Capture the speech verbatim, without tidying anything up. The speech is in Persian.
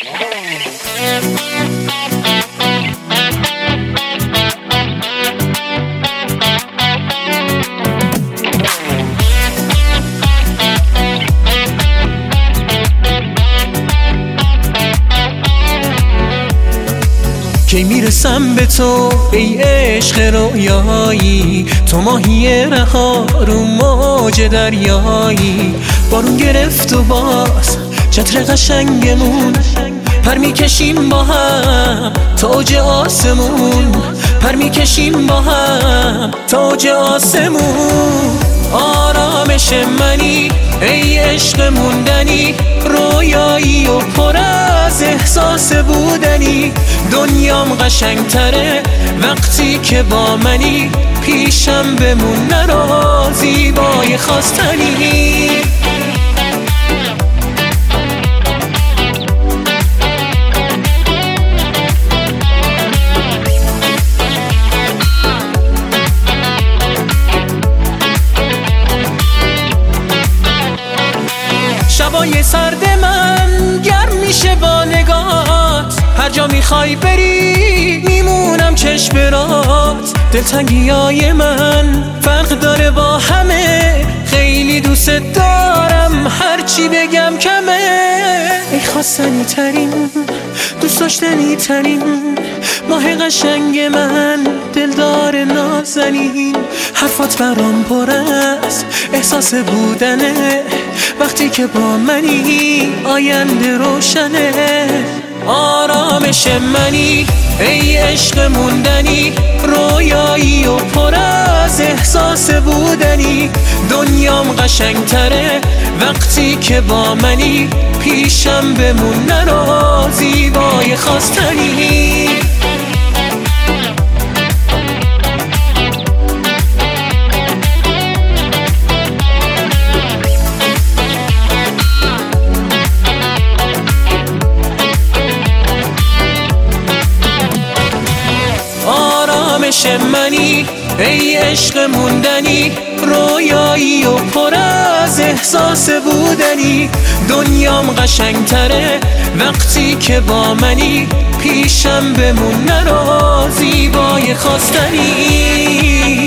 کی میرسم به تو ای عشق رویایی، تو ماهی رها رو موج دریایی. بارون گرفت و باز چتر قشنگمون، پر میکشیم با هم تا اوج آسمون، پر میکشیم با هم تا اوج آسمون. آرامش منی ای عشق موندنی، رویایی و پر از احساس بودنی. دنیام قشنگتره وقتی که با منی، پیشم بمون نرو زیبای خواستنی. شبای سرد من گرم میشه با نگات، هر جا میخوای بری میمونم چشم رات. دلتنگیای من فرق داره با همه، خیلی دوست دارم هرچی بگم کمه. ای خواستنی ترین دوست داشتنی ترین ماه قشنگ من، دلدار نازنین. حرفات برام پر از احساس بودنه، وقتی که با منی آینده روشنه. آرامش منی ای عشق موندنی، رویایی و پر از احساس بودنی. دنیام قشنگتره وقتی که با منی، پیشم بمون نرو زیبای خواستنی. آرامش منی ای عشق موندنی، رویایی و پر از احساس بودنی. دنیام قشنگتره وقتی که با منی، پیشم بمون نرو زیبای خواستنی.